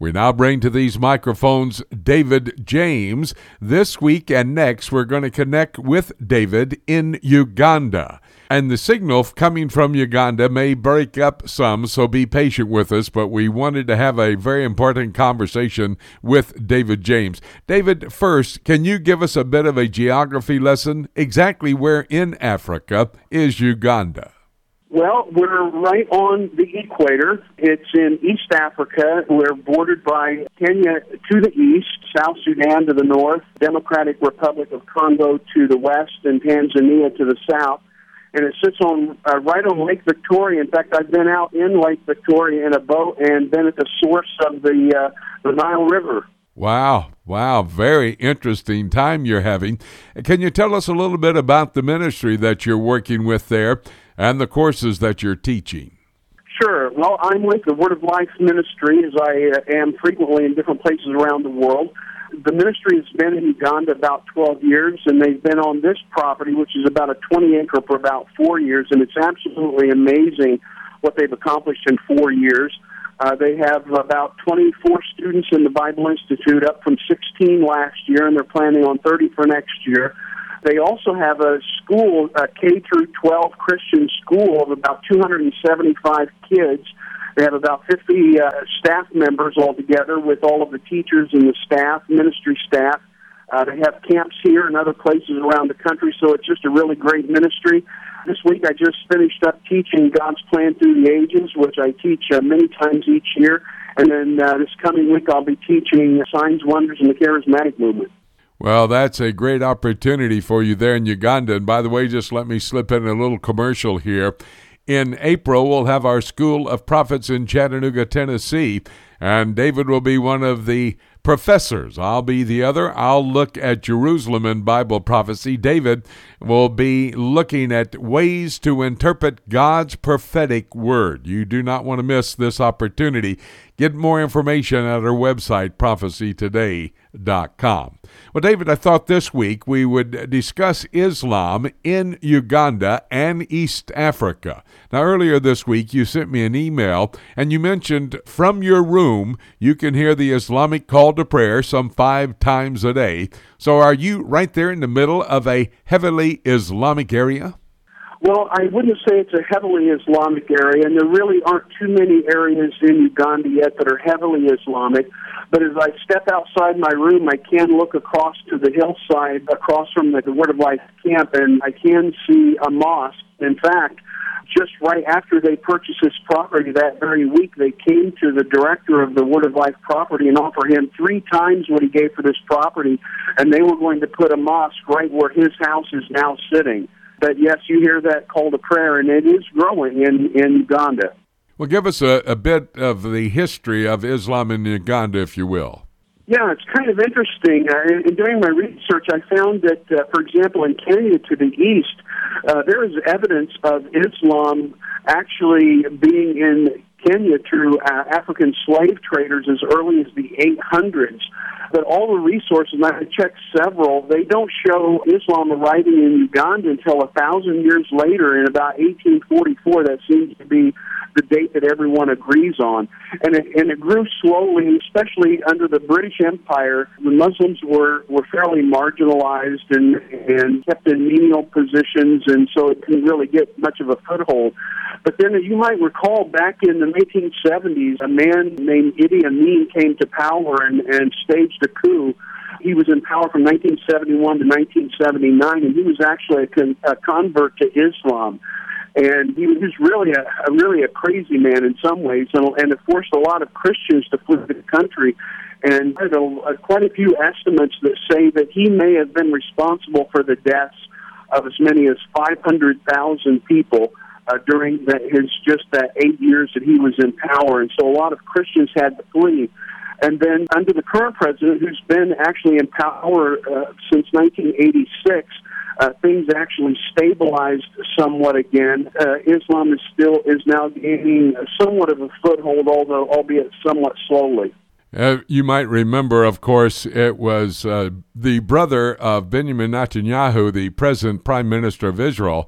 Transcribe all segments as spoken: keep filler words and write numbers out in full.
We now bring to these microphones David James. This week and next, we're going to connect with David in Uganda. And the signal coming from Uganda may break up some, so be patient with us, but we wanted to have a very important conversation with David James. David, first, can you give us a bit of a geography lesson? Exactly where in Africa is Uganda? Well, we're right on the equator. It's in East Africa. We're bordered by Kenya to the east, South Sudan to the north, Democratic Republic of Congo to the west, and Tanzania to the south. And it sits on uh, right on Lake Victoria. In fact, I've been out in Lake Victoria in a boat and been at the source of the, uh, the Nile River. Wow, wow, very interesting time you're having. Can you tell us a little bit about the ministry that you're working with there and the courses that you're teaching? Sure. Well, I'm with the Word of Life Ministry, as I uh, am frequently in different places around the world. The ministry has been in Uganda about twelve years, and they've been on this property, which is about a twenty acre, for about four years, and it's absolutely amazing what they've accomplished in four years. Uh, they have about twenty-four students in the Bible Institute, up from sixteen last year, and they're planning on thirty for next year. They also have a school, a K through twelve Christian school of about two hundred seventy-five kids. They have about fifty uh, staff members altogether, with all of the teachers and the staff, ministry staff. Uh, they have camps here and other places around the country, so it's just a really great ministry. This week I just finished up teaching God's Plan Through the Ages, which I teach uh, many times each year. And then uh, this coming week I'll be teaching Signs, Wonders, and the Charismatic Movement. Well, that's a great opportunity for you there in Uganda. And by the way, just let me slip in a little commercial here. In April, we'll have our School of Prophets in Chattanooga, Tennessee, and David will be one of the professors. I'll be the other. I'll look at Jerusalem and Bible prophecy. David will be looking at ways to interpret God's prophetic word. You do not want to miss this opportunity. Get more information at our website, prophecy today dot com. Well, David, I thought this week we would discuss Islam in Uganda and East Africa. Now, earlier this week, you sent me an email, and you mentioned from your room you can hear the Islamic call to prayer some five times a day. So are you right there in the middle of a heavily Islamic area? Well, I wouldn't say it's a heavily Islamic area, and there really aren't too many areas in Uganda yet that are heavily Islamic. But as I step outside my room, I can look across to the hillside, across from the Word of Life camp, and I can see a mosque. In fact, just right after they purchased this property that very week, they came to the director of the Word of Life property and offered him three times what he gave for this property, and they were going to put a mosque right where his house is now sitting. But yes, you hear that call to prayer, and it is growing in, in Uganda. Well, give us a, a bit of the history of Islam in Uganda, if you will. Yeah, it's kind of interesting. Uh, in, in doing my research, I found that, uh, for example, in Kenya to the east, uh, there is evidence of Islam actually being in Kenya through uh, African slave traders as early as the eight hundreds. But all the resources, and I checked several, they don't show Islam arriving in Uganda until a thousand years later in about eighteen forty-four. That seems to be the date that everyone agrees on. And it, and it grew slowly, especially under the British Empire. The Muslims were, were fairly marginalized and, and kept in menial positions, and so it didn't really get much of a foothold. But then, as you might recall, back in the nineteen seventies, a man named Idi Amin came to power and, and staged a coup. He was in power from nineteen seventy-one to nineteen seventy-nine, and he was actually a, con- a convert to Islam. And he was really a, a really a crazy man in some ways, and, and it forced a lot of Christians to flee the country. And there's a, quite a few estimates that say that he may have been responsible for the deaths of as many as five hundred thousand people uh, during the, his just that eight years that he was in power. And so a lot of Christians had to flee. And then under the current president, who's been actually in power uh, since nineteen eighty-six, uh, things actually stabilized somewhat again. Uh, Islam is still is now gaining somewhat of a foothold, although albeit somewhat slowly. Uh, you might remember, of course, it was uh, the brother of Benjamin Netanyahu, the present Prime Minister of Israel,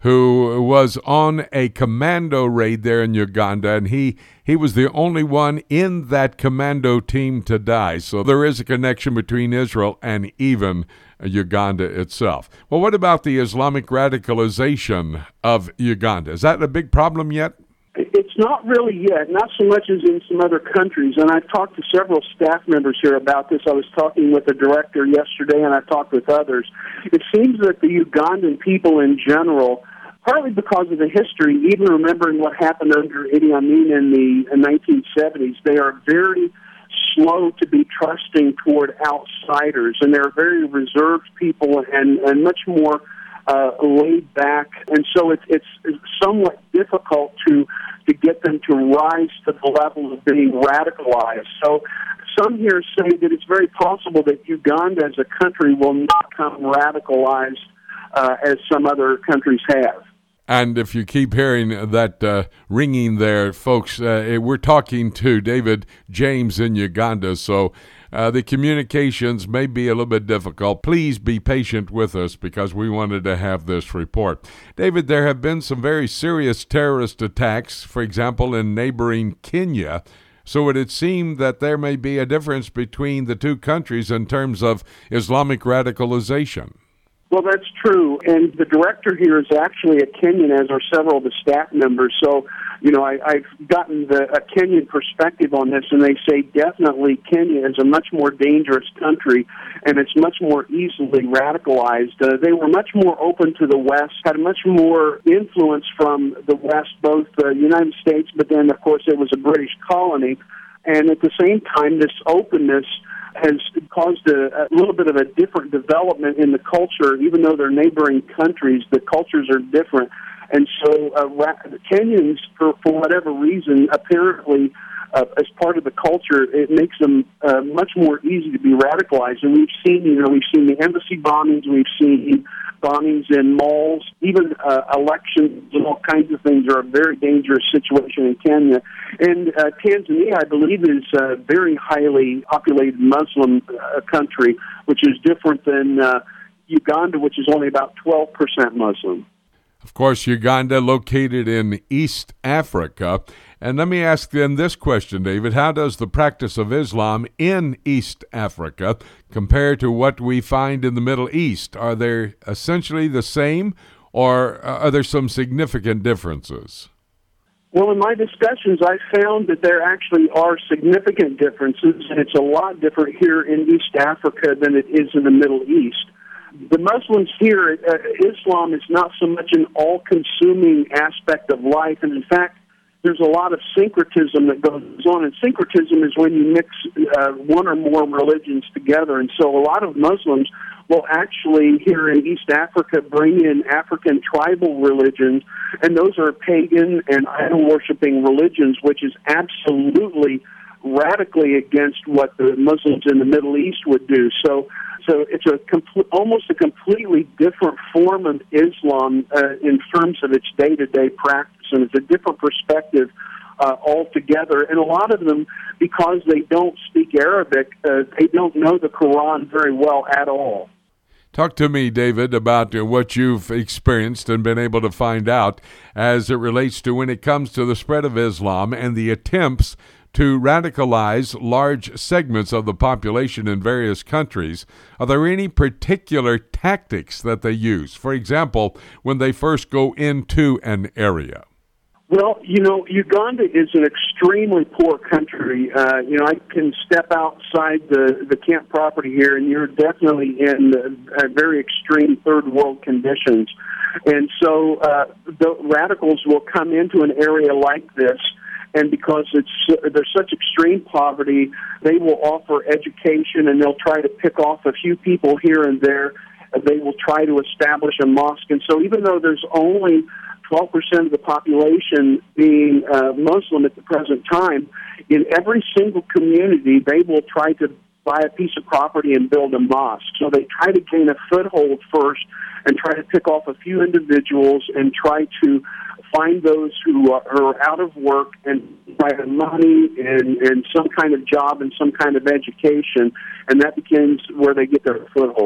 who was on a commando raid there in Uganda, and he, he was the only one in that commando team to die. So there is a connection between Israel and even Uganda itself. Well, what about the Islamic radicalization of Uganda? Is that a big problem yet? It's not really yet, not so much as in some other countries. And I've talked to several staff members here about this. I was talking with the director yesterday, and I've talked with others. It seems that the Ugandan people in general, partly because of the history, even remembering what happened under Idi Amin in the nineteen seventies, they are very slow to be trusting toward outsiders, and they're very reserved people and, and much more uh, laid back. And so it's, it's somewhat difficult to to get them to rise to the level of being radicalized. So some here say that it's very possible that Uganda as a country will not become radicalized uh, as some other countries have. And if you keep hearing that uh, ringing there, folks, uh, we're talking to David James in Uganda, so uh, the communications may be a little bit difficult. Please be patient with us because we wanted to have this report. David, there have been some very serious terrorist attacks, for example, in neighboring Kenya. So it would seem that there may be a difference between the two countries in terms of Islamic radicalization. Well, that's true, and the director here is actually a Kenyan, as are several of the staff members. So, you know, I, I've gotten the, a Kenyan perspective on this, and they say definitely Kenya is a much more dangerous country, and it's much more easily radicalized. Uh, they were much more open to the West, had much more influence from the West, both the United States, but then, of course, it was a British colony. And at the same time, this openness has caused a, a little bit of a different development in the culture. Even though they're neighboring countries, the cultures are different. And so uh, ra- Kenyans, for, for whatever reason, apparently, uh, as part of the culture, it makes them uh, much more easy to be radicalized. And we've seen, you know, we've seen the embassy bombings, we've seen bombings in malls, even uh, elections and all kinds of things are a very dangerous situation in Kenya. And uh, Tanzania, I believe, is a very highly populated Muslim uh, country, which is different than uh, Uganda, which is only about twelve percent Muslim. Of course, Uganda located in East Africa. And let me ask then this question, David. How does the practice of Islam in East Africa compare to what we find in the Middle East? Are they essentially the same, or are there some significant differences? Well, in my discussions, I found that there actually are significant differences, and it's a lot different here in East Africa than it is in the Middle East. The Muslims here, uh, Islam is not so much an all-consuming aspect of life, and in fact, there's a lot of syncretism that goes on, and syncretism is when you mix uh, one or more religions together, and so a lot of Muslims will actually, here in East Africa, bring in African tribal religions, and those are pagan and idol-worshipping religions, which is absolutely radically against what the Muslims in the Middle East would do. So so it's a complete, almost a completely different form of Islam uh, in terms of its day-to-day practice, and it's a different perspective uh, altogether. And a lot of them, because they don't speak Arabic, uh, they don't know the Quran very well at all. Talk to me, David, about uh, what you've experienced and been able to find out as it relates to when it comes to the spread of Islam and the attempts to radicalize large segments of the population in various countries. Are there any particular tactics that they use? For example, when they first go into an area? Well, you know, Uganda is an extremely poor country. Uh, you know, I can step outside the, the camp property here, and you're definitely in uh, very extreme third world conditions. And so uh, the radicals will come into an area like this, and because it's there's such extreme poverty, they will offer education, and they'll try to pick off a few people here and there. They will try to establish a mosque. And so even though there's only twelve percent of the population being uh, Muslim at the present time, in every single community, they will try to buy a piece of property and build a mosque. So they try to gain a foothold first and try to pick off a few individuals and try to find those who are out of work and provide money and, and some kind of job and some kind of education, and that begins where they get their foothold.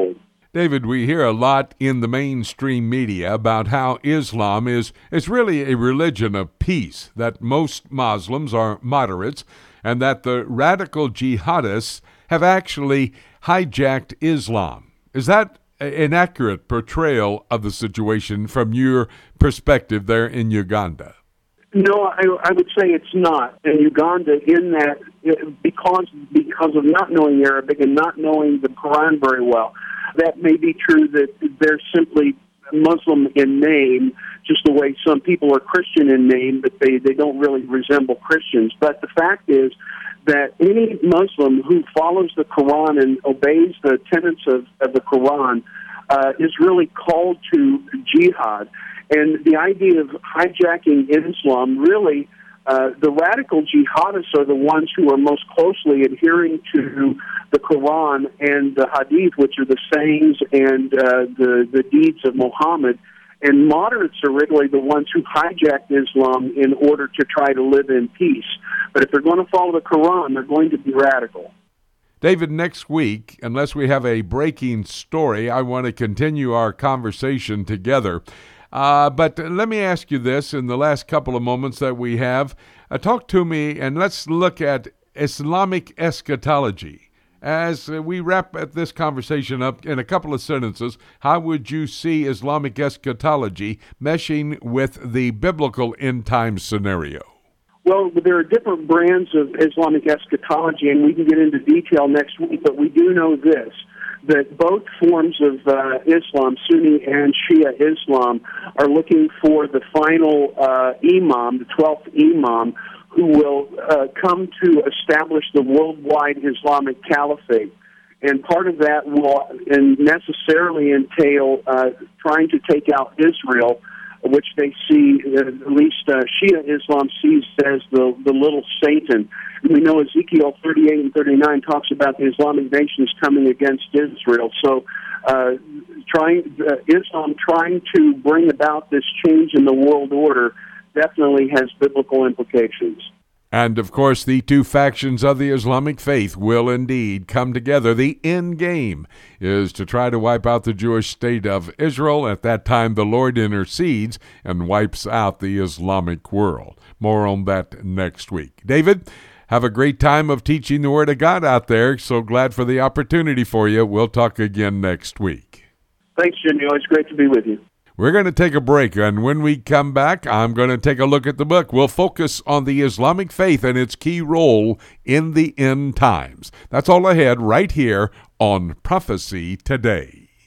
David, we hear a lot in the mainstream media about how Islam is, is really a religion of peace, that most Muslims are moderates, and that the radical jihadists have actually hijacked Islam. Is that an accurate portrayal of the situation from your perspective there in Uganda? No, I, I would say it's not. In Uganda, in that, because because of not knowing Arabic and not knowing the Quran very well, that may be true that they're simply Muslim in name, just the way some people are Christian in name, but they, they don't really resemble Christians. But the fact is that any Muslim who follows the Quran and obeys the tenets of, of the Quran uh, is really called to jihad. And the idea of hijacking Islam, really, uh, the radical jihadists are the ones who are most closely adhering to the Quran and the Hadith, which are the sayings and uh, the, the deeds of Muhammad. And moderates are really the ones who hijacked Islam in order to try to live in peace. But if they're going to follow the Quran, they're going to be radical. David, next week, unless we have a breaking story, I want to continue our conversation together. Uh, but let me ask you this in the last couple of moments that we have. Uh, talk to me, and let's look at Islamic eschatology. As uh, we wrap this conversation up in a couple of sentences, how would you see Islamic eschatology meshing with the biblical end time scenario? Well, there are different brands of Islamic eschatology, and we can get into detail next week, but we do know this, that both forms of uh, Islam, Sunni and Shia Islam, are looking for the final uh, imam, the twelfth imam, who will uh, come to establish the worldwide Islamic caliphate. And part of that will necessarily entail uh, trying to take out Israel, which they see, at least uh, Shia Islam sees as the, the little Satan. We know Ezekiel thirty-eight and thirty-nine talks about the Islamic nations coming against Israel. So uh, trying uh, Islam trying to bring about this change in the world order definitely has biblical implications. And, of course, the two factions of the Islamic faith will indeed come together. The end game is to try to wipe out the Jewish state of Israel. At that time, the Lord intercedes and wipes out the Islamic world. More on that next week. David, have a great time of teaching the Word of God out there. So glad for the opportunity for you. We'll talk again next week. Thanks, Jimmy. Always great to be with you. We're going to take a break, and when we come back, I'm going to take a look at the book. We'll focus on the Islamic faith and its key role in the end times. That's all ahead right here on Prophecy Today.